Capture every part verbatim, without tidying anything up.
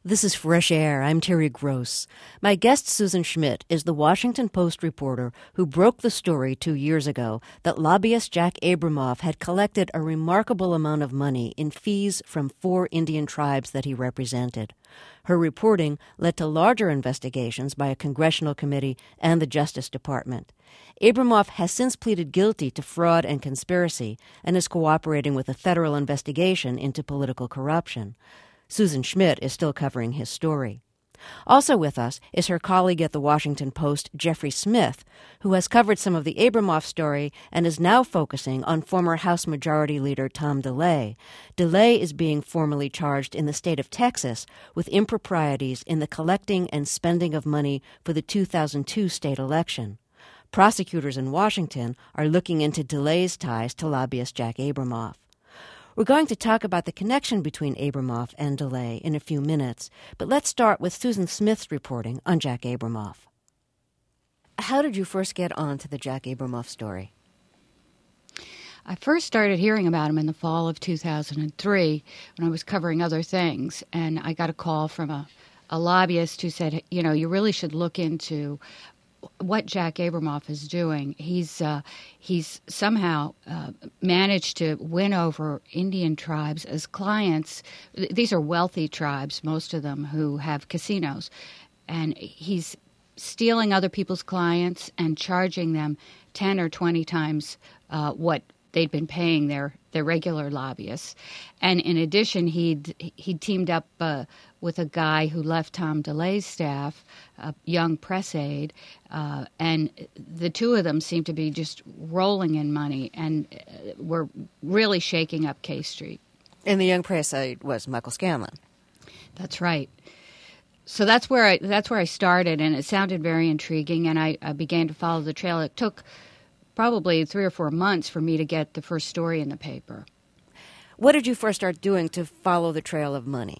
This is Fresh Air. I'm Terry Gross. My guest, Susan Schmidt, is the Washington Post reporter who broke the story two years ago that lobbyist Jack Abramoff had collected a remarkable amount of money in fees from four Indian tribes that he represented. Her reporting led to larger investigations by a congressional committee and the Justice Department. Abramoff has since pleaded guilty to fraud and conspiracy and is cooperating with a federal investigation into political corruption. Susan Schmidt is still covering his story. Also with us is her colleague at the Washington Post, Jeffrey Smith, who has covered some of the Abramoff story and is now focusing on former House Majority Leader Tom DeLay. DeLay is being formally charged in the state of Texas with improprieties in the collecting and spending of money for the two thousand two state election. Prosecutors in Washington are looking into DeLay's ties to lobbyist Jack Abramoff. We're going to talk about the connection between Abramoff and DeLay in a few minutes, but let's start with Susan Smith's reporting on Jack Abramoff. How did you first get on to the Jack Abramoff story? I first started hearing about him in the fall of two thousand three when I was covering other things, and I got a call from a, a lobbyist who said, you know, you really should look into what Jack Abramoff is doing. He's uh, he's somehow uh, managed to win over Indian tribes as clients. These are wealthy tribes, most of them, who have casinos. And he's stealing other people's clients and charging them ten or twenty times uh, what they'd been paying their, their regular lobbyists. And in addition, he'd, he'd teamed up uh, with a guy who left Tom DeLay's staff, a young press aide, uh, and the two of them seemed to be just rolling in money and uh, were really shaking up K Street. And the young press aide was Michael Scanlon. That's right. So that's where I that's where I started, and it sounded very intriguing, and I, I began to follow the trail. It took probably three or four months for me to get the first story in the paper. What did you first start doing to follow the trail of money?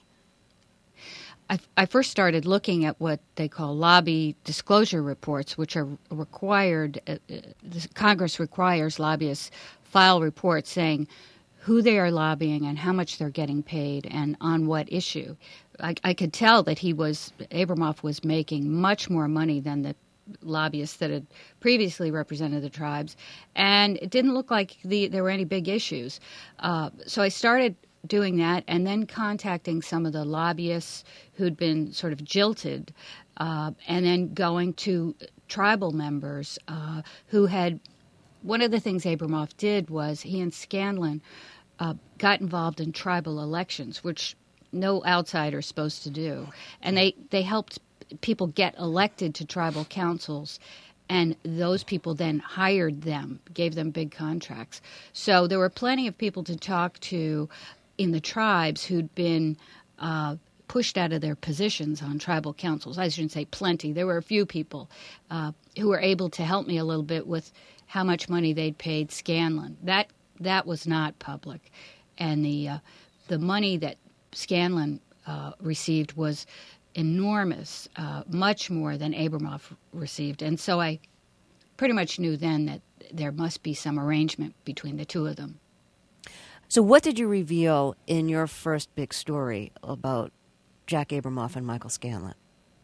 I, I first started looking at what they call lobby disclosure reports, which are required, uh, uh, Congress requires lobbyists file reports saying who they are lobbying and how much they're getting paid and on what issue. I, I could tell that he was, Abramoff was making much more money than the lobbyists that had previously represented the tribes, and it didn't look like the, there were any big issues. Uh, so I started doing that and then contacting some of the lobbyists who'd been sort of jilted, uh, and then going to tribal members uh, who had, one of the things Abramoff did was he and Scanlon uh, got involved in tribal elections, which no outsider is supposed to do. And they, they helped people get elected to tribal councils, and those people then hired them, gave them big contracts. So there were plenty of people to talk to in the tribes who'd been uh, pushed out of their positions on tribal councils. I shouldn't say plenty. There were a few people uh, who were able to help me a little bit with how much money they'd paid Scanlon. That that was not public, and the uh, the money that Scanlon uh, received was enormous, uh, much more than Abramoff received. And so I pretty much knew then that there must be some arrangement between the two of them. So what did you reveal in your first big story about Jack Abramoff and Michael Scanlon?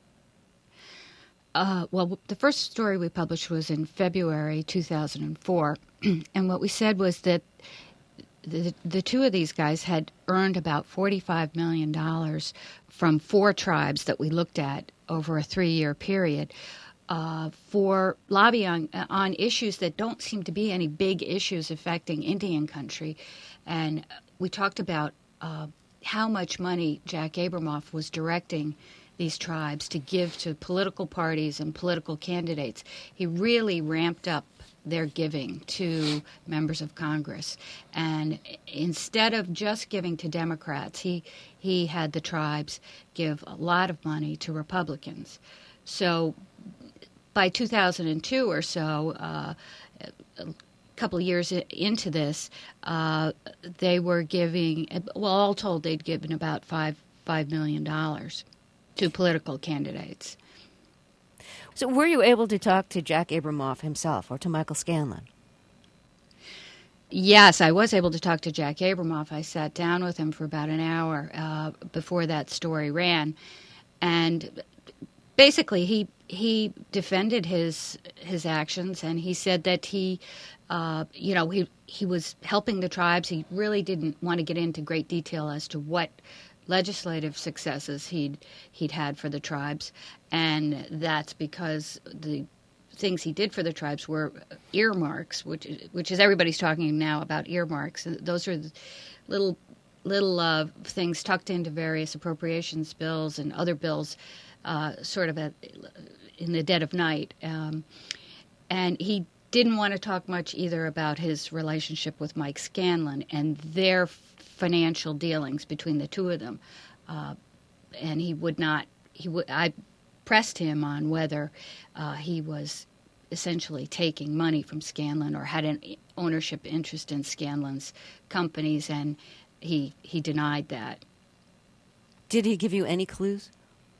Uh, well, the first story we published was in February two thousand four, and what we said was that The, the two of these guys had earned about forty-five million dollars from four tribes that we looked at over a three-year period uh, for lobbying on, on issues that don't seem to be any big issues affecting Indian country. And we talked about uh, how much money Jack Abramoff was directing these tribes to give to political parties and political candidates. He really ramped up their giving to members of Congress. And instead of just giving to Democrats, he he had the tribes give a lot of money to Republicans. So by two thousand two or so, uh, a couple of years into this, uh, they were giving, well, all told, they'd given about five five million dollars to political candidates. So were you able to talk to Jack Abramoff himself or to Michael Scanlon? Yes, I was able to talk to Jack Abramoff. I sat down with him for about an hour uh, before that story ran, and basically he he defended his his actions, and he said that he, uh, you know, he he was helping the tribes. He really didn't want to get into great detail as to what legislative successes he'd he'd had for the tribes, and that's because the things he did for the tribes were earmarks, which which is everybody's talking now about earmarks. Those are the little little uh, things tucked into various appropriations bills and other bills, uh, sort of at, in the dead of night. Um, and he didn't want to talk much either about his relationship with Mike Scanlon and their financial dealings between the two of them. Uh, and he would not. He would. I pressed him on whether uh, he was essentially taking money from Scanlon or had an ownership interest in Scanlon's companies, and he he denied that. Did he give you any clues?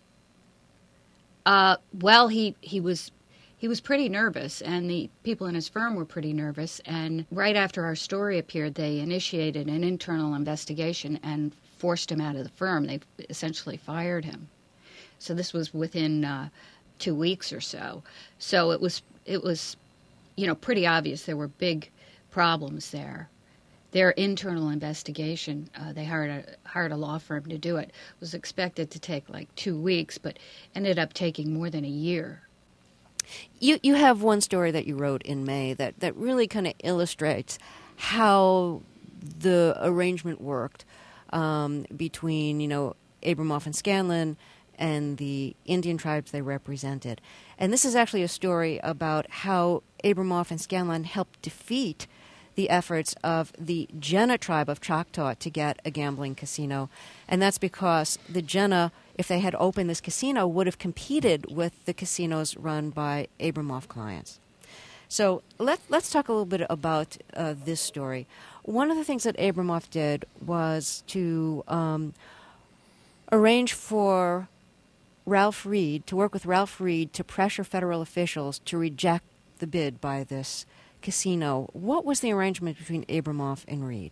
Uh, well, he he was he was pretty nervous, and the people in his firm were pretty nervous. And right after our story appeared, they initiated an internal investigation and forced him out of the firm. They essentially fired him. So this was within uh, two weeks or so. So it was it was, you know, pretty obvious there were big problems there. Their internal investigation, uh, they hired a hired a law firm to do it, was expected to take like two weeks, but ended up taking more than a year. You you have one story that you wrote in May that, that really kind of illustrates how the arrangement worked um, between, you know, Abramoff and Scanlon and the Indian tribes they represented. And this is actually a story about how Abramoff and Scanlon helped defeat the efforts of the Jena tribe of Choctaw to get a gambling casino. And that's because the Jena, if they had opened this casino, would have competed with the casinos run by Abramoff clients. So let, let's talk a little bit about uh, this story. One of the things that Abramoff did was to um, arrange for Ralph Reed, to work with Ralph Reed to pressure federal officials to reject the bid by this casino. What was the arrangement between Abramoff and Reed?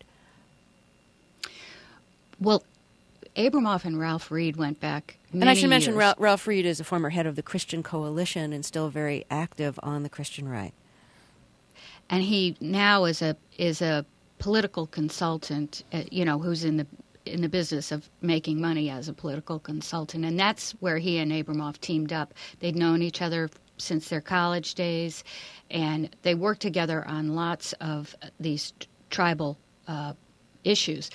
Well, Abramoff and Ralph Reed went back many And I should mention years. Ralph, Ralph Reed is a former head of the Christian Coalition and still very active on the Christian right. And he now is a is a political consultant, uh, you know, who's in the in the business of making money as a political consultant. And that's where he and Abramoff teamed up. They'd known each other since their college days, and they worked together on lots of these t- tribal uh, issues.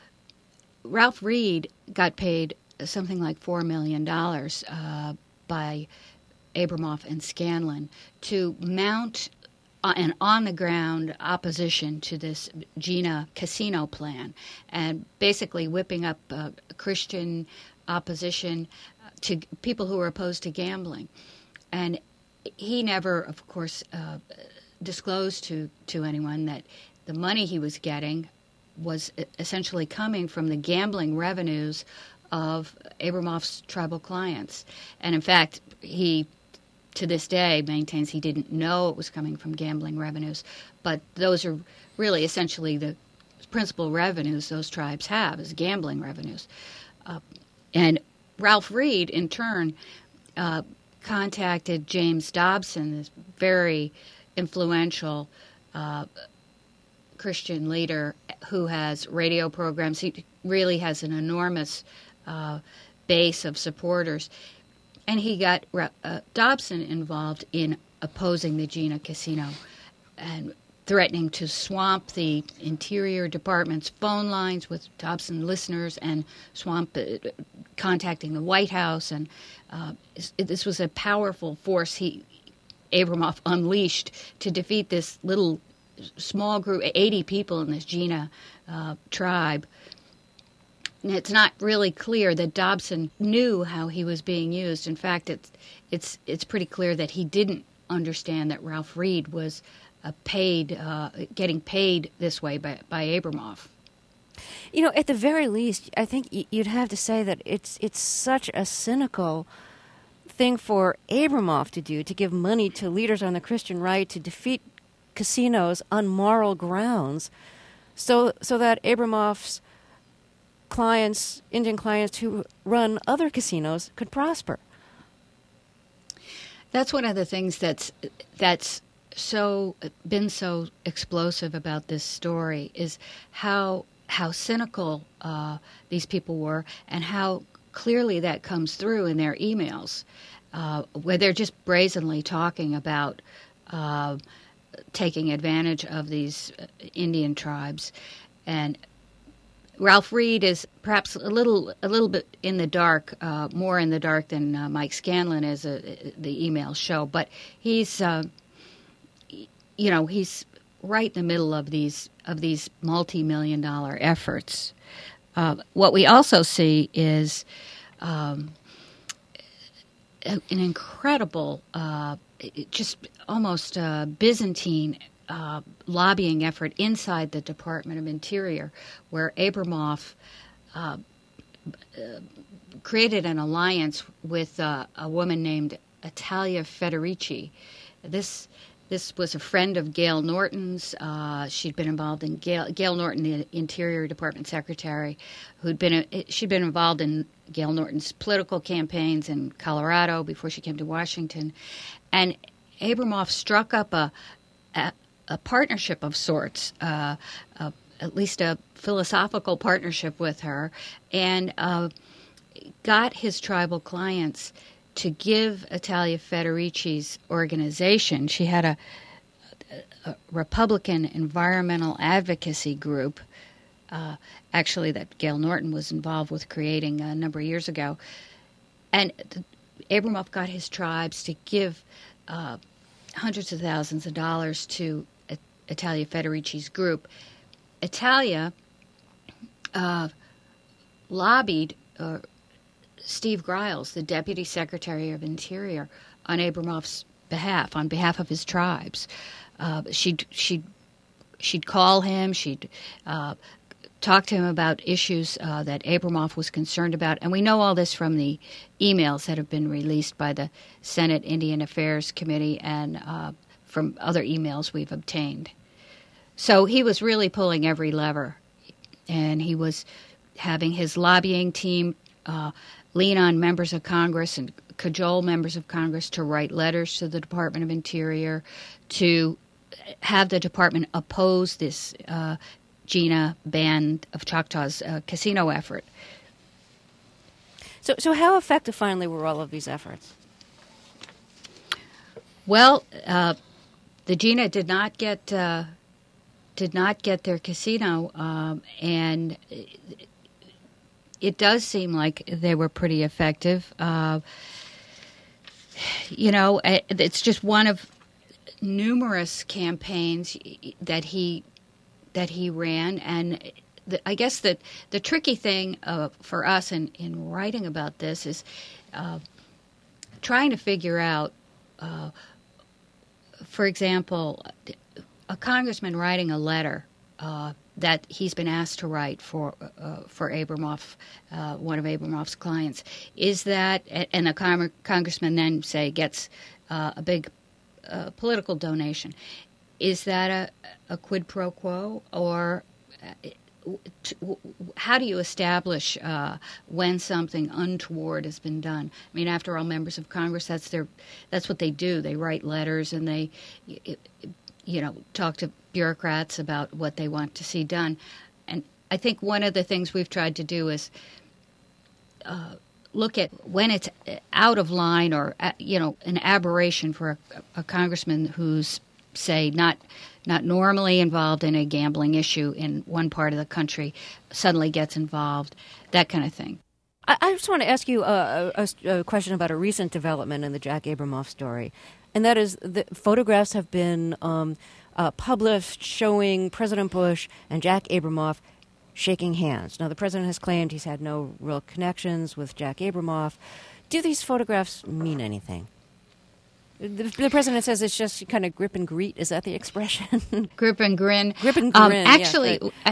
Ralph Reed got paid something like four million dollars uh, by Abramoff and Scanlon to mount an on-the-ground opposition to this Jena casino plan, and basically whipping up uh, Christian opposition to people who were opposed to gambling. And he never, of course, uh, disclosed to, to anyone that the money he was getting was essentially coming from the gambling revenues of Abramoff's tribal clients. And in fact, he to this day maintains he didn't know it was coming from gambling revenues, but those are really essentially the principal revenues those tribes have, is gambling revenues. Uh, and Ralph Reed, in turn, uh, contacted James Dobson, this very influential uh, Christian leader who has radio programs. He really has an enormous uh, base of supporters. And he got uh, Dobson involved in opposing the Jena casino and threatening to swamp the Interior Department's phone lines with Dobson listeners and swamp uh, contacting the White House. And uh, this was a powerful force he Abramoff unleashed to defeat this little small group, eighty people in this Jena uh, tribe. And it's not really clear that Dobson knew how he was being used. In fact, it's it's it's pretty clear that he didn't understand that Ralph Reed was uh, paid, uh, getting paid this way by, by Abramoff. You know, at the very least, I think you'd have to say that it's it's such a cynical thing for Abramoff to do, to give money to leaders on the Christian right to defeat casinos on moral grounds, so so that Abramoff's clients, Indian clients who run other casinos, could prosper. That's one of the things that's that's so been so explosive about this story, is how how cynical uh, these people were, and how clearly that comes through in their emails, uh, where they're just brazenly talking about uh, taking advantage of these Indian tribes. And Ralph Reed is perhaps a little a little bit in the dark, uh, more in the dark than uh, Mike Scanlon is. Uh, the emails show, but he's, uh, you know, he's right in the middle of these of these multi-million dollar efforts. Uh, what we also see is um, an incredible, uh, just almost uh, Byzantine Uh, lobbying effort inside the Department of Interior, where Abramoff uh, uh, created an alliance with uh, a woman named Italia Federici. This this was a friend of Gail Norton's. Uh, she'd been involved in Gail, Gail Norton, the Interior Department Secretary, who'd been a, she'd been involved in Gail Norton's political campaigns in Colorado before she came to Washington, and Abramoff struck up a, a a partnership of sorts, uh, uh, at least a philosophical partnership with her, and uh, got his tribal clients to give Italia Federici's organization. She had a, a Republican environmental advocacy group, uh, actually, that Gail Norton was involved with creating a number of years ago. And Abramoff got his tribes to give uh, hundreds of thousands of dollars to Italia Federici's group. Italia uh, lobbied uh, Steve Griles, the Deputy Secretary of Interior, on Abramoff's behalf, on behalf of his tribes. Uh, she'd, she'd, she'd call him, she'd uh, talk to him about issues uh, that Abramoff was concerned about. And we know all this from the emails that have been released by the Senate Indian Affairs Committee and uh, from other emails we've obtained. So he was really pulling every lever, and he was having his lobbying team uh, lean on members of Congress and cajole members of Congress to write letters to the Department of Interior, to have the department oppose this uh, Gina Band of Choctaws uh, casino effort. So, so how effective, finally, were all of these efforts? Well, uh, the Gina did not get uh, did not get their casino, um, and it does seem like they were pretty effective. Uh, you know, it's just one of numerous campaigns that he that he ran, and the, I guess that the tricky thing uh, for us in, in writing about this is uh, trying to figure out, uh, for example, a congressman writing a letter uh, that he's been asked to write for uh, for Abramoff, uh, one of Abramoff's clients. Is that, and the con- congressman then, say, gets uh, a big uh, political donation. Is that a, a quid pro quo, or uh, t- how do you establish uh, when something untoward has been done? I mean, after all, members of Congress, that's their, that's what they do. They write letters and they, you know, talk to bureaucrats about what they want to see done. And I think one of the things we've tried to do is uh, look at when it's out of line or, you know, an aberration for a, a congressman who's, say, not not normally involved in a gambling issue in one part of the country, suddenly gets involved, that kind of thing. I, I just want to ask you a, a, a question about a recent development in the Jack Abramoff story, and that is the photographs have been um, uh, published showing President Bush and Jack Abramoff shaking hands. Now, the president has claimed he's had no real connections with Jack Abramoff. Do these photographs mean anything? The, the president says it's just kind of grip and greet. Is that the expression? Grip and grin. Grip and Um, grin. actually, yeah, right. at,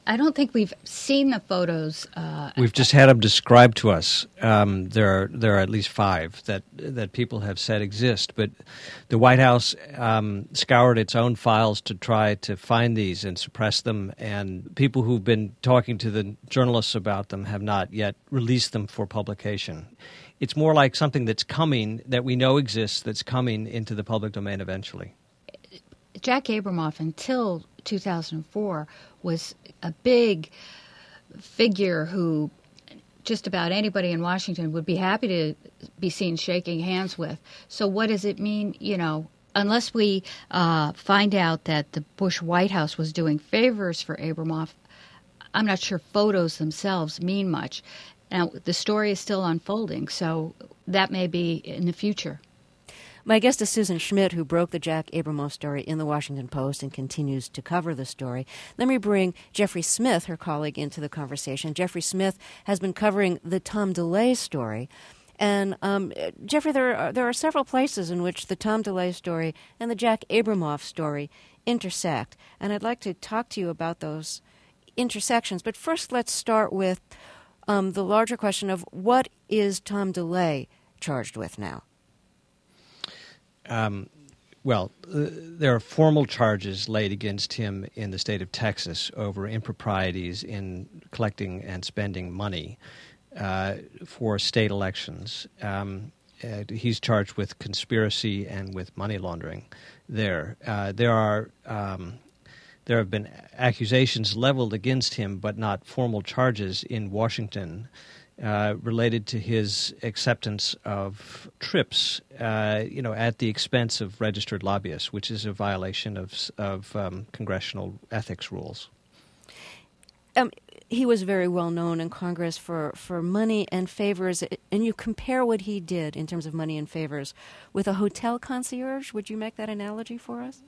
I don't think we've seen the photos. Uh, we've just had them described to us. Um, there are there are at least five that that people have said exist, but the White House um, scoured its own files to try to find these and suppress them, and people who've been talking to the journalists about them have not yet released them for publication. It's more like something that's coming, that we know exists, that's coming into the public domain eventually. Jack Abramoff, until two thousand four, was a big figure who just about anybody in Washington would be happy to be seen shaking hands with. So what does it mean, you know, unless we uh, find out that the Bush White House was doing favors for Abramoff, I'm not sure photos themselves mean much. Now, the story is still unfolding, so that may be in the future. My guest is Susan Schmidt, who broke the Jack Abramoff story in the Washington Post and continues to cover the story. Let me bring Jeffrey Smith, her colleague, into the conversation. Jeffrey Smith has been covering the Tom DeLay story. And, um, Jeffrey, there are, there are several places in which the Tom DeLay story and the Jack Abramoff story intersect. And I'd like to talk to you about those intersections. But first, let's start with um, the larger question of what is Tom DeLay charged with now? Um, well, uh, there are formal charges laid against him in the state of Texas over improprieties in collecting and spending money uh, for state elections. Um, uh, he's charged with conspiracy and with money laundering there. Uh, there are um, there have been accusations leveled against him, but not formal charges in Washington Uh, related to his acceptance of trips, uh, you know, at the expense of registered lobbyists, which is a violation of of um, congressional ethics rules. Um, he was very well known in Congress for, for money and favors, and you compare what he did in terms of money and favors with a hotel concierge. Would you make that analogy for us?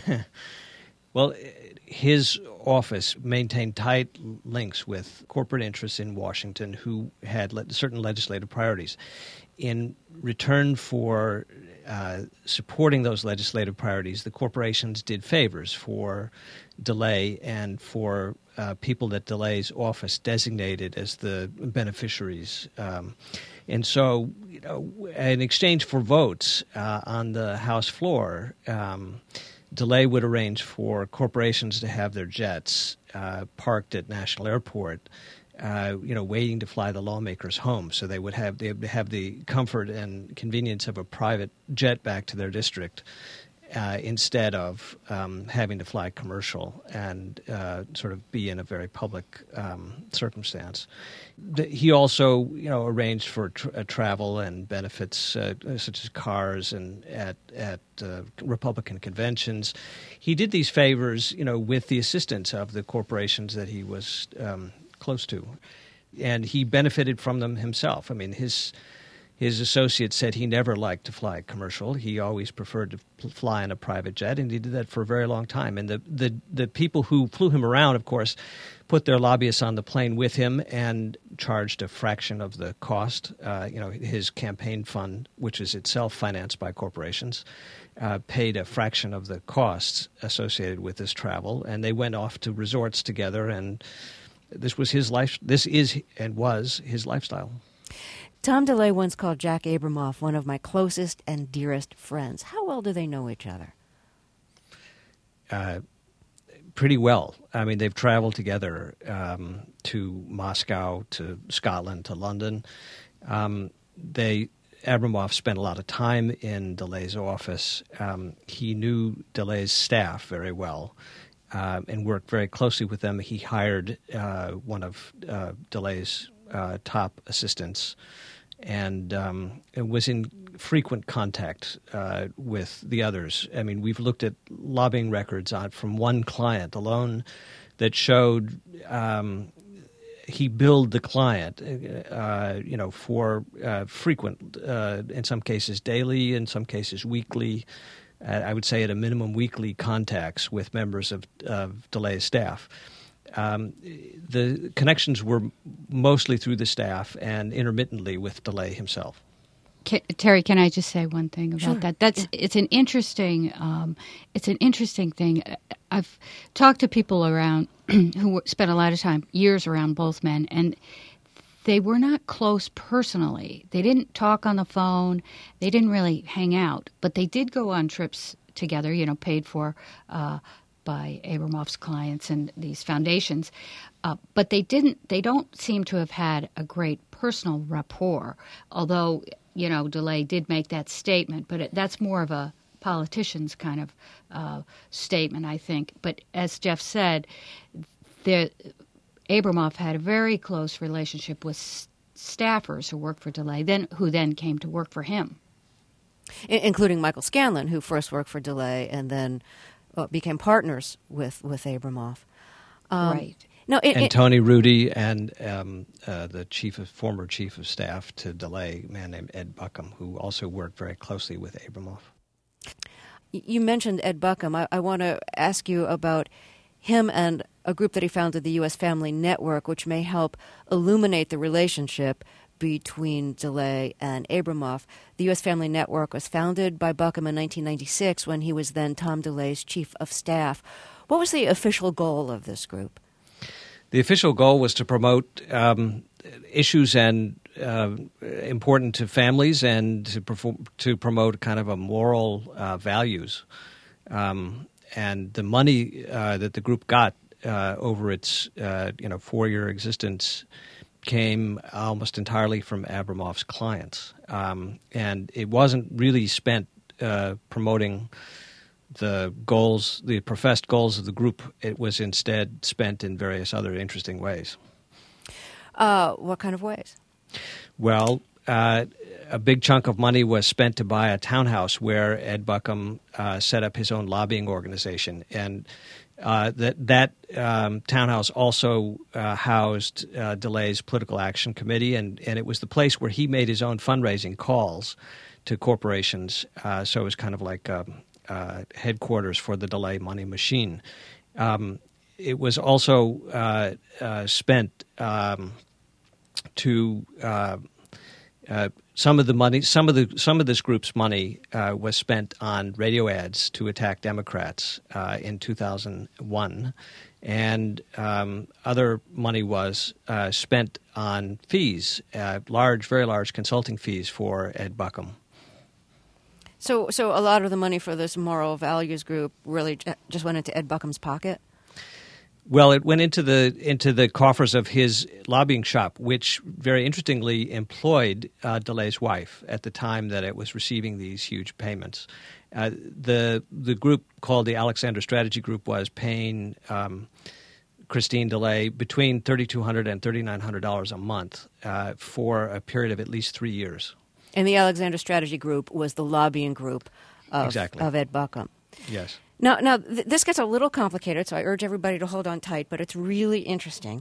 Well, his office maintained tight links with corporate interests in Washington who had le- certain legislative priorities. In return for uh, supporting those legislative priorities, the corporations did favors for DeLay and for uh, people that DeLay's office designated as the beneficiaries. Um, and so, you know, in exchange for votes uh, on the House floor, um, DeLay would arrange for corporations to have their jets uh, parked at National Airport, uh, you know, waiting to fly the lawmakers home. So they would have they would have the comfort and convenience of a private jet back to their district uh, instead of um, having to fly commercial and uh, sort of be in a very public um, circumstance. The, he also, you know, arranged for tra- uh, travel and benefits uh, such as cars and at at uh, Republican conventions. He did these favors, you know, with the assistance of the corporations that he was um, close to, and he benefited from them himself. I mean, his. His associates said he never liked to fly commercial. He always preferred to fly in a private jet, and he did that for a very long time. And the, the, the people who flew him around, of course, put their lobbyists on the plane with him and charged a fraction of the cost. Uh, you know, his campaign fund, which is itself financed by corporations, uh, paid a fraction of the costs associated with this travel, and they went off to resorts together. And this was his life. This is and was his lifestyle. Tom DeLay once called Jack Abramoff one of my closest and dearest friends. How well do they know each other? Uh, pretty well. I mean, they've traveled together um, to Moscow, to Scotland, to London. Um, they Abramoff spent a lot of time in DeLay's office. Um, he knew DeLay's staff very well uh, and worked very closely with them. He hired uh, one of uh, DeLay's uh, top assistants and um, was in frequent contact uh, with the others. I mean, we've looked at lobbying records on from one client alone that showed um, he billed the client, uh, you know, for uh, frequent, uh, in some cases daily, in some cases weekly, uh, I would say at a minimum weekly contacts with members of, of DeLay's staff. Um, the connections were mostly through the staff and intermittently with DeLay himself. Can, Terry, can I just say one thing about Sure. that? That's yeah. It's an interesting, um, it's an interesting thing. I've talked to people around who spent a lot of time, years around both men, and they were not close personally. They didn't talk on the phone. They didn't really hang out, but they did go on trips together, you know, paid for uh, by Abramoff's clients and these foundations. Uh, but they didn't, they don't seem to have had a great personal rapport, although, you know, DeLay did make that statement, but it, that's more of a politician's kind of uh, statement, I think. But as Jeff said, there, Abramoff had a very close relationship with s- staffers who worked for DeLay, then who then came to work for him. I- including Michael Scanlon, who first worked for DeLay and then uh, became partners with, with Abramoff. Um, right. No, it, and it, Tony Rudy and um, uh, the chief of former chief of staff to DeLay, a man named Ed Buckham, who also worked very closely with Abramoff. You mentioned Ed Buckham. I, I want to ask you about him and a group that he founded, the U S Family Network, which may help illuminate the relationship between DeLay and Abramoff. The U S Family Network was founded by Buckham in nineteen ninety-six when he was then Tom DeLay's chief of staff. What was the official goal of this group? The official goal was to promote um, issues and uh, important to families and to, perform, to promote kind of a moral uh, values. Um, and the money uh, that the group got uh, over its uh, you know four-year existence came almost entirely from Abramoff's clients. Um, and it wasn't really spent uh, promoting the goals, the professed goals of the group. It was instead spent in various other interesting ways. Uh, what kind of ways? Well, uh, a big chunk of money was spent to buy a townhouse where Ed Buckham uh, set up his own lobbying organization. And uh, that, that um, townhouse also uh, housed uh, DeLay's Political Action Committee, and, and it was the place where he made his own fundraising calls to corporations. Uh, so it was kind of like um, Uh, headquarters for the DeLay money machine. Um, it was also uh, uh, spent um, to uh, uh, some of the money. Some of the some of this group's money uh, was spent on radio ads to attack Democrats uh, in two thousand one, and um, other money was uh, spent on fees, uh, large, very large consulting fees for Ed Buckham. So, so a lot of the money for this moral values group really j- just went into Ed Buckham's pocket? Well, it went into the into the coffers of his lobbying shop, which very interestingly employed uh, DeLay's wife at the time that it was receiving these huge payments. Uh, the the group called the Alexander Strategy Group was paying um, Christine DeLay between thirty-two hundred dollars and thirty-nine hundred dollars a month uh, for a period of at least three years. And the Alexander Strategy Group was the lobbying group of, exactly. of Ed Buckham. Yes. Now, now th- this gets a little complicated, so I urge everybody to hold on tight, but it's really interesting.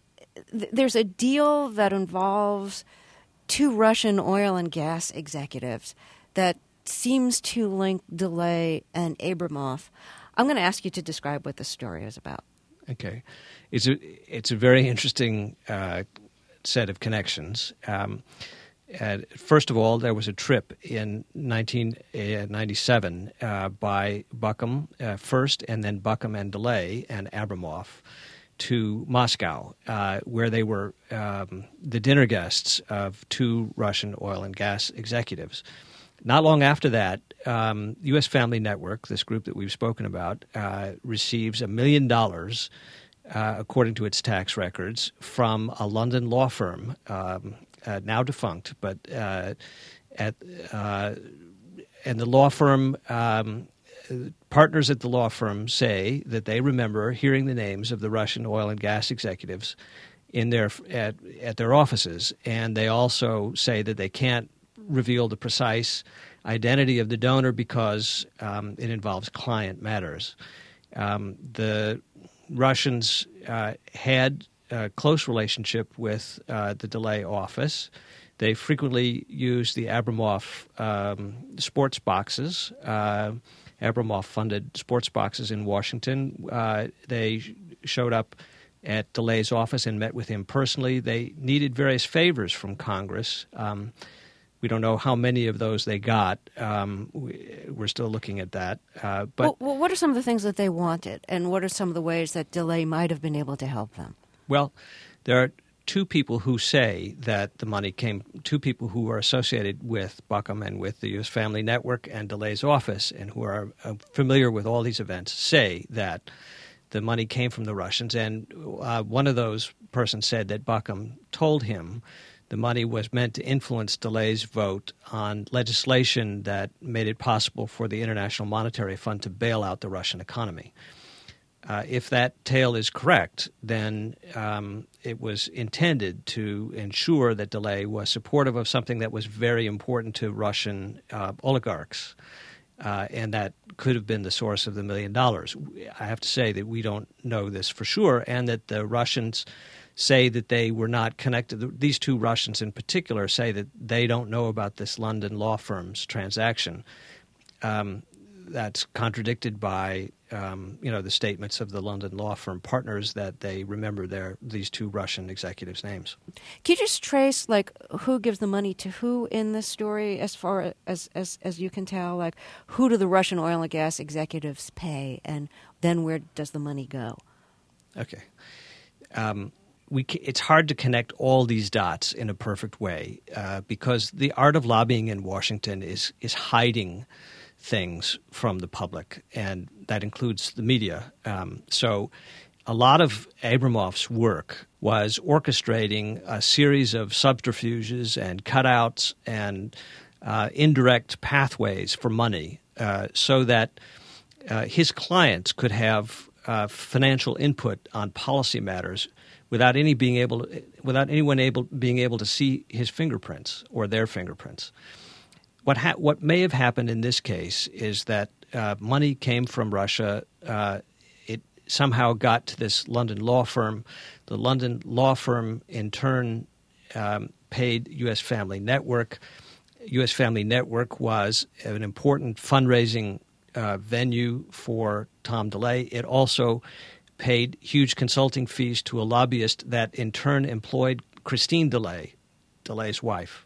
Th- there's a deal that involves two Russian oil and gas executives that seems to link DeLay and Abramoff. I'm going to ask you to describe what this story is about. Okay. It's a, it's a very interesting uh, set of connections. Um Uh, first of all, there was a trip in nineteen ninety-seven uh, by Buckham uh, first, and then Buckham and DeLay and Abramoff to Moscow, uh, where they were um, the dinner guests of two Russian oil and gas executives. Not long after that, um, U S Family Network, this group that we've spoken about, uh, receives a million dollars, uh, according to its tax records, from a London law firm, um, uh, now defunct, but uh, at uh, and the law firm um, partners at the law firm say that they remember hearing the names of the Russian oil and gas executives in their at at their offices, and they also say that they can't reveal the precise identity of the donor because um, it involves client matters. Um, the Russians uh, had a close relationship with uh, the DeLay office. They frequently used the Abramoff um, sports boxes, uh, Abramoff-funded sports boxes in Washington. Uh, they sh- showed up at DeLay's office and met with him personally. They needed various favors from Congress. Um, We don't know how many of those they got. Um, we, we're still looking at that. Uh, but well, well, what are some of the things that they wanted, and what are some of the ways that DeLay might have been able to help them? Well, there are two people who say that the money came, two people who are associated with Buckham and with the U S Family Network and DeLay's office and who are uh, familiar with all these events, say that the money came from the Russians. And uh, one of those persons said that Buckham told him the money was meant to influence DeLay's vote on legislation that made it possible for the International Monetary Fund to bail out the Russian economy. Uh, if that tale is correct, then um, it was intended to ensure that DeLay was supportive of something that was very important to Russian uh, oligarchs, uh, and that could have been the source of the million dollars. I have to say that we don't know this for sure, and that the Russians say that they were not connected. These two Russians in particular say that they don't know about this London law firm's transaction. Um, that's contradicted by um, you know the statements of the London law firm partners that they remember their these two Russian executives' names. Can you just trace like who gives the money to who in this story, as far as as as you can tell? Like who do the Russian oil and gas executives pay, and then where does the money go? Okay. Um, We, it's hard to connect all these dots in a perfect way uh, because the art of lobbying in Washington is is hiding things from the public, and that includes the media. Um, so a lot of Abramoff's work was orchestrating a series of subterfuges and cutouts and uh, indirect pathways for money uh, so that uh, his clients could have uh, financial input on policy matters without any being able, to, without anyone able being able to see his fingerprints or their fingerprints. What ha- what may have happened in this case is that uh, money came from Russia. Uh, it somehow got to this London law firm. The London law firm, in turn, um, paid U S Family Network. U S Family Network was an important fundraising uh, venue for Tom DeLay. It also paid huge consulting fees to a lobbyist that in turn employed Christine DeLay, DeLay's wife.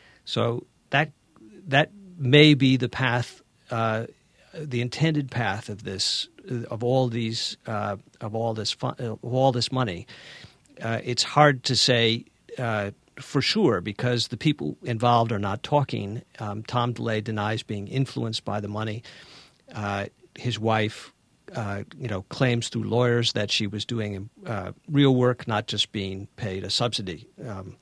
So that that may be the path, uh, the intended path of this, of all these, uh, of all this, fun, of all this money. Uh, it's hard to say uh, for sure because the people involved are not talking. Um, Tom DeLay denies being influenced by the money. Uh, his wife. Uh, you know, claims through lawyers that she was doing uh, real work, not just being paid a subsidy. Um,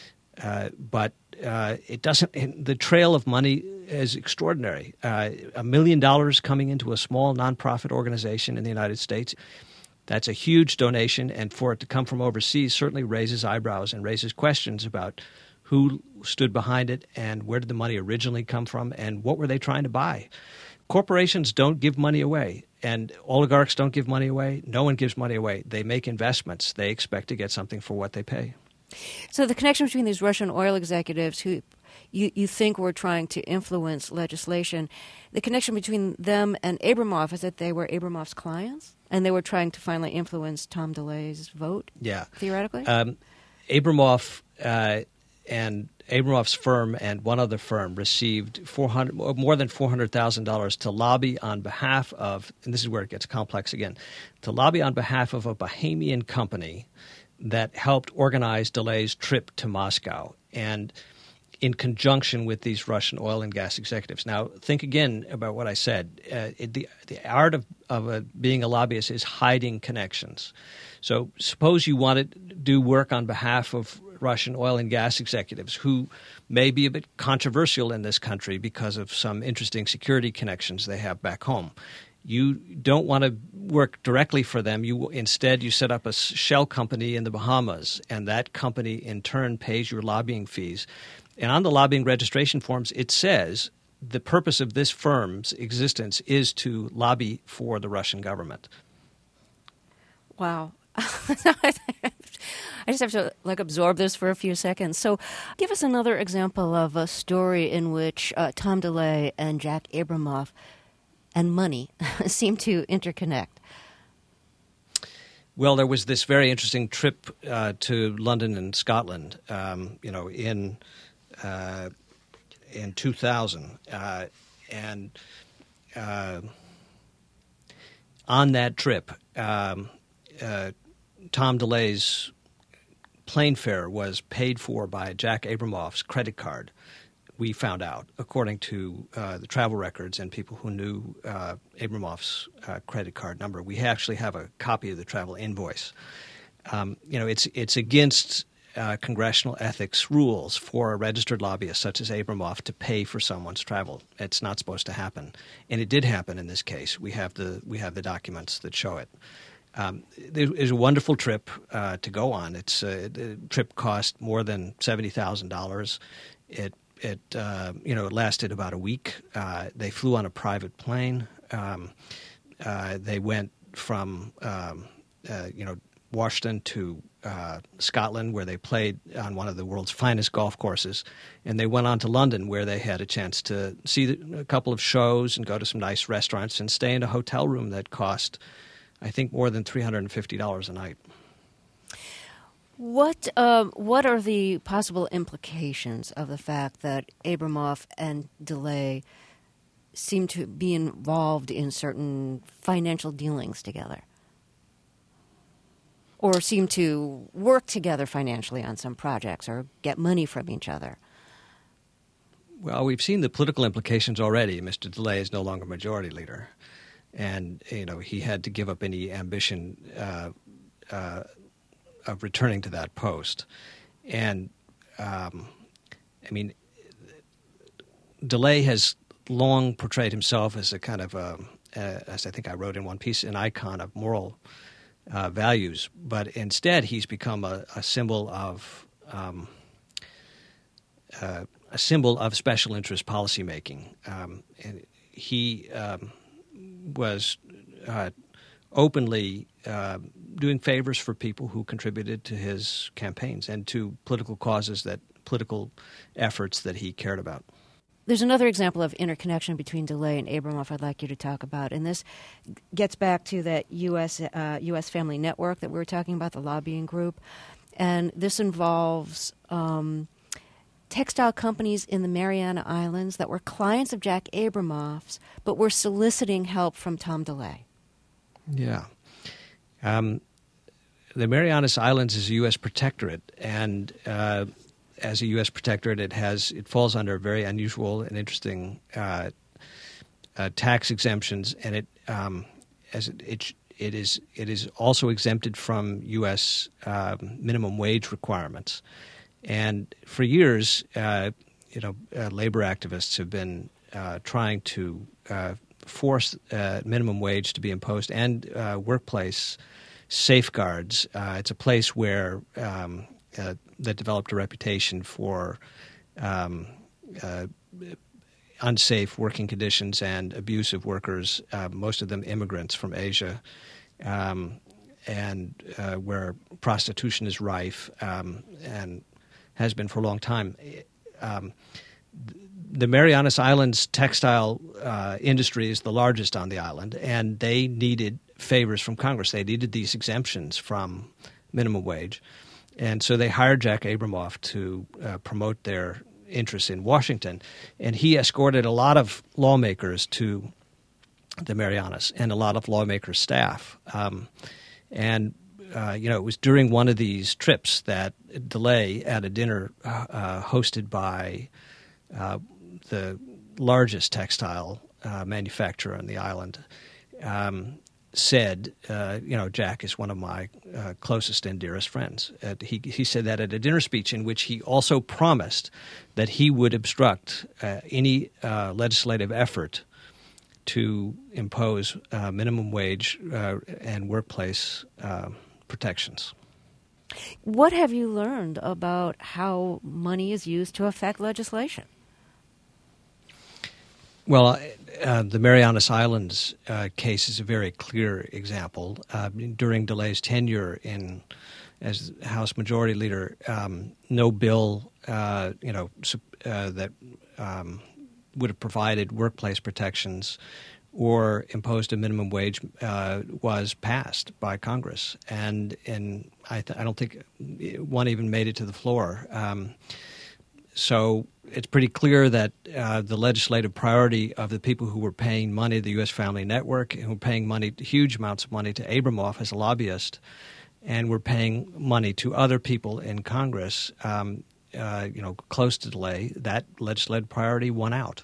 uh, but uh, it doesn't. The trail of money is extraordinary. Uh, a million dollars coming into a small nonprofit organization in the United States. That's a huge donation, and for it to come from overseas certainly raises eyebrows and raises questions about who stood behind it and where did the money originally come from and what were they trying to buy. Corporations don't give money away, and oligarchs don't give money away. No one gives money away. They make investments. They expect to get something for what they pay. So the connection between these Russian oil executives who you, you think were trying to influence legislation, the connection between them and Abramoff is that they were Abramoff's clients, and they were trying to finally influence Tom DeLay's vote, yeah. theoretically? Um, Abramoff uh, and Abramoff's firm and one other firm received four hundred, more than four hundred thousand dollars to lobby on behalf of, and this is where it gets complex again, to lobby on behalf of a Bahamian company that helped organize DeLay's trip to Moscow and in conjunction with these Russian oil and gas executives. Now, think again about what I said. Uh, it, the, the art of, of a, being a lobbyist is hiding connections. So suppose you want to do work on behalf of Russian oil and gas executives who may be a bit controversial in this country because of some interesting security connections they have back home. You don't want to work directly for them. You instead you set up a shell company in the Bahamas, and that company in turn pays your lobbying fees. And on the lobbying registration forms, it says the purpose of this firm's existence is to lobby for the Russian government. Wow. I just have to like absorb this for a few seconds. So give us another example of a story in which uh, Tom DeLay and Jack Abramoff and money seem to interconnect. Well, there was this very interesting trip uh, to London and Scotland, um, you know, in uh, in two thousand, uh, and uh, on that trip, um, uh, Tom DeLay's plane fare was paid for by Jack Abramoff's credit card. We found out, according to uh, the travel records and people who knew uh, Abramoff's uh, credit card number. We actually have a copy of the travel invoice. Um, you know, it's it's against uh, congressional ethics rules for a registered lobbyist such as Abramoff to pay for someone's travel. It's not supposed to happen, and it did happen in this case. We have the we have the documents that show it. Um, it was a wonderful trip uh, to go on. It's uh, the trip cost more than seventy thousand dollars. It it uh, you know it lasted about a week. Uh, they flew on a private plane. Um, uh, they went from um, uh, you know Washington to uh, Scotland, where they played on one of the world's finest golf courses, and they went on to London, where they had a chance to see the, a couple of shows and go to some nice restaurants and stay in a hotel room that cost, I think, more than three hundred fifty dollars a night. What um, what are the possible implications of the fact that Abramoff and DeLay seem to be involved in certain financial dealings together, or seem to work together financially on some projects, or get money from each other? Well, we've seen the political implications already. Mister DeLay is no longer majority leader, and you know he had to give up any ambition uh, uh, of returning to that post. And um, I mean, DeLay has long portrayed himself as a kind of, a, uh, as I think I wrote in one piece, an icon of moral uh, values. But instead, he's become a, a symbol of um, uh, a symbol of special interest policymaking. Um, and he um, was uh, openly uh, doing favors for people who contributed to his campaigns and to political causes, that political efforts that he cared about. There's another example of interconnection between DeLay and Abramoff I'd like you to talk about, and this gets back to that U S uh, U S Family Network that we were talking about, the lobbying group, and this involves um, textile companies in the Mariana Islands that were clients of Jack Abramoff's, but were soliciting help from Tom DeLay. Yeah. Um, the Marianas Islands is a U S protectorate, and uh, as a U S protectorate, it has it falls under very unusual and interesting uh, uh, tax exemptions, and it um, as it, it it is it is also exempted from U S uh, minimum wage requirements. And for years, uh, you know, uh, labor activists have been uh, trying to uh, force uh, minimum wage to be imposed and uh, workplace safeguards. Uh, it's a place where um, uh, that developed a reputation for um, uh, unsafe working conditions and abusive workers, uh, most of them immigrants from Asia, um, and uh, where prostitution is rife um, and has been for a long time. Um, the Marianas Islands textile uh, industry is the largest on the island, and they needed favors from Congress. They needed these exemptions from minimum wage. And so they hired Jack Abramoff to uh, promote their interests in Washington. And he escorted a lot of lawmakers to the Marianas and a lot of lawmakers' staff. Um, and, uh, you know, it was during one of these trips that DeLay at a dinner uh, hosted by uh, the largest textile uh, manufacturer on the island um, said, uh, you know, Jack is one of my uh, closest and dearest friends. Uh, he, he said that at a dinner speech in which he also promised that he would obstruct uh, any uh, legislative effort to impose uh, minimum wage uh, and workplace uh, protections. What have you learned about how money is used to affect legislation? Well, uh, the Marianas Islands uh, case is a very clear example. Uh, during DeLay's tenure in as House Majority Leader, um, no bill, uh, you know, uh, that um, would have provided workplace protections or imposed a minimum wage uh, was passed by Congress, and and I, th- I don't think one even made it to the floor. Um, so it's pretty clear that uh, the legislative priority of the people who were paying money to the U S Family Network, who were paying money, huge amounts of money to Abramoff as a lobbyist, and were paying money to other people in Congress, um, uh, you know, close to DeLay, that legislative priority won out.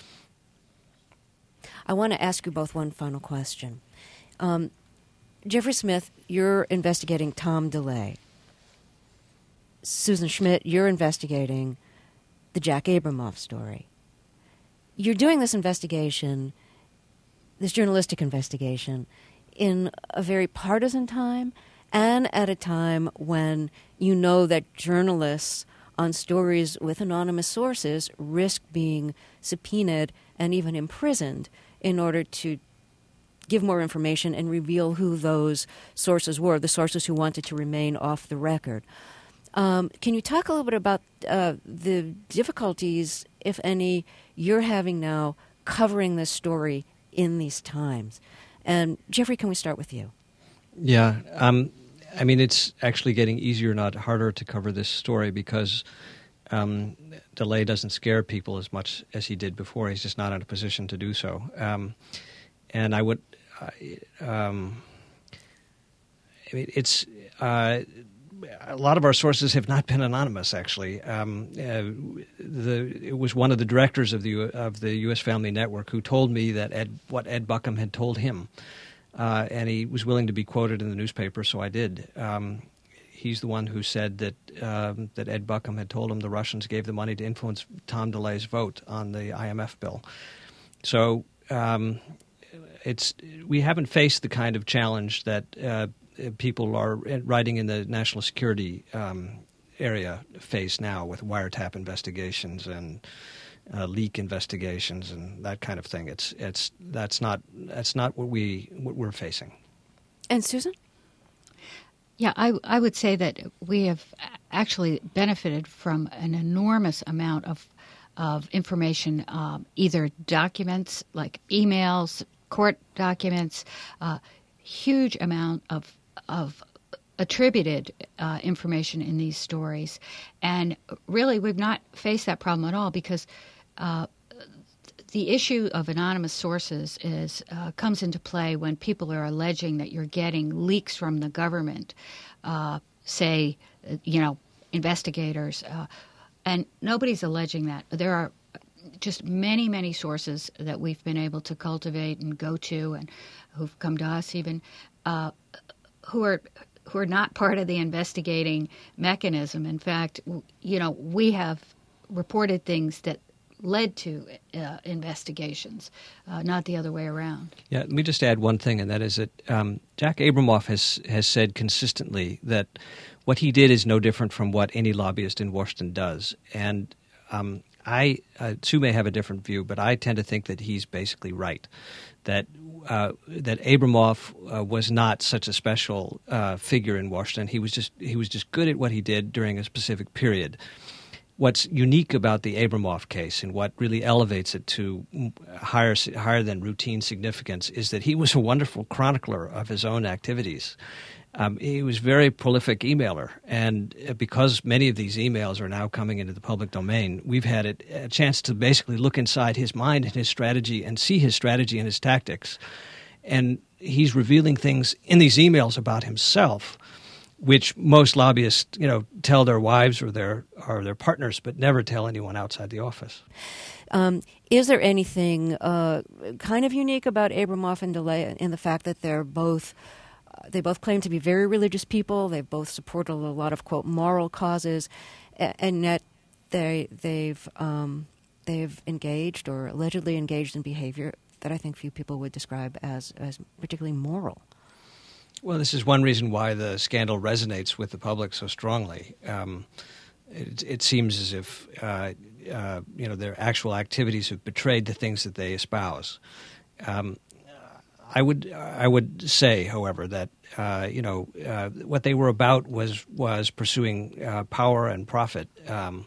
I want to ask you both one final question. Um, Jeffrey Smith, you're investigating Tom DeLay. Susan Schmidt, you're investigating the Jack Abramoff story. You're doing this investigation, this journalistic investigation, in a very partisan time and at a time when you know that journalists on stories with anonymous sources risk being subpoenaed and even imprisoned in order to give more information and reveal who those sources were, the sources who wanted to remain off the record. Um, can you talk a little bit about uh, the difficulties, if any, you're having now covering this story in these times? And Jeffrey, can we start with you? Yeah. Um, I mean, it's actually getting easier, not harder, to cover this story because um, DeLay doesn't scare people as much as he did before. He's just not in a position to do so. Um, and I would, uh, um, I mean, it's... Uh, A lot of our sources have not been anonymous. Actually, um, uh, the, it was one of the directors of the of the U S Family Network who told me that Ed, what Ed Buckham had told him, uh, and he was willing to be quoted in the newspaper, so I did. Um, he's the one who said that um, that Ed Buckham had told him the Russians gave the money to influence Tom DeLay's vote on the I M F bill. So um, it's we haven't faced the kind of challenge that. Uh, people are writing in the national security um, area face now with wiretap investigations and uh, leak investigations and that kind of thing. It's it's that's not that's not what we what we're facing. And Susan? Yeah, I I would say that we have actually benefited from an enormous amount of of information, um, either documents like emails, court documents, uh, huge amount of of attributed uh, information in these stories. And really, we've not faced that problem at all because uh, the issue of anonymous sources is uh, comes into play when people are alleging that you're getting leaks from the government, uh, say, you know, investigators. Uh, and nobody's alleging that. There are just many, many sources that we've been able to cultivate and go to and who've come to us even, uh, who are who are not part of the investigating mechanism. In fact, you know, we have reported things that led to uh, investigations, uh, not the other way around. Yeah, let me just add one thing, and that is that um, Jack Abramoff has has said consistently that what he did is no different from what any lobbyist in Washington does. And um, I, uh, Sue may have a different view, but I tend to think that he's basically right. That uh, that Abramoff uh, was not such a special uh, figure in Washington. He was just he was just good at what he did during a specific period. What's unique about the Abramoff case and what really elevates it to higher higher than routine significance is that he was a wonderful chronicler of his own activities. Um, he was a very prolific emailer, and because many of these emails are now coming into the public domain, we've had it, a chance to basically look inside his mind and his strategy and see his strategy and his tactics. And he's revealing things in these emails about himself, which most lobbyists, you know, tell their wives or their or their partners, but never tell anyone outside the office. Um, is there anything uh, kind of unique about Abramoff and DeLay in the fact that they're both uh, they both claim to be very religious people? They've both supported a lot of quote moral causes, and yet they they've um, they've engaged or allegedly engaged in behavior that I think few people would describe as as particularly moral. Well, this is one reason why the scandal resonates with the public so strongly. Um, it, it seems as if uh, uh, you know their actual activities have betrayed the things that they espouse. Um, I would I would say, however, that uh, you know uh, what they were about was was pursuing uh, power and profit, um,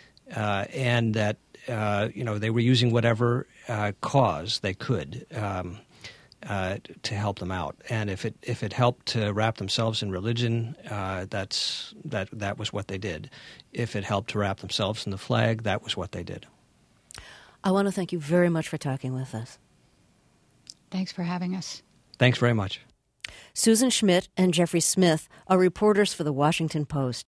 uh, and that uh, you know they were using whatever uh, cause they could. Um, uh, to help them out. And if it if it helped to wrap themselves in religion, uh, that's that that was what they did. If it helped to wrap themselves in the flag, that was what they did. I want to thank you very much for talking with us. Thanks for having us. Thanks very much. Susan Schmidt and Jeffrey Smith are reporters for The Washington Post.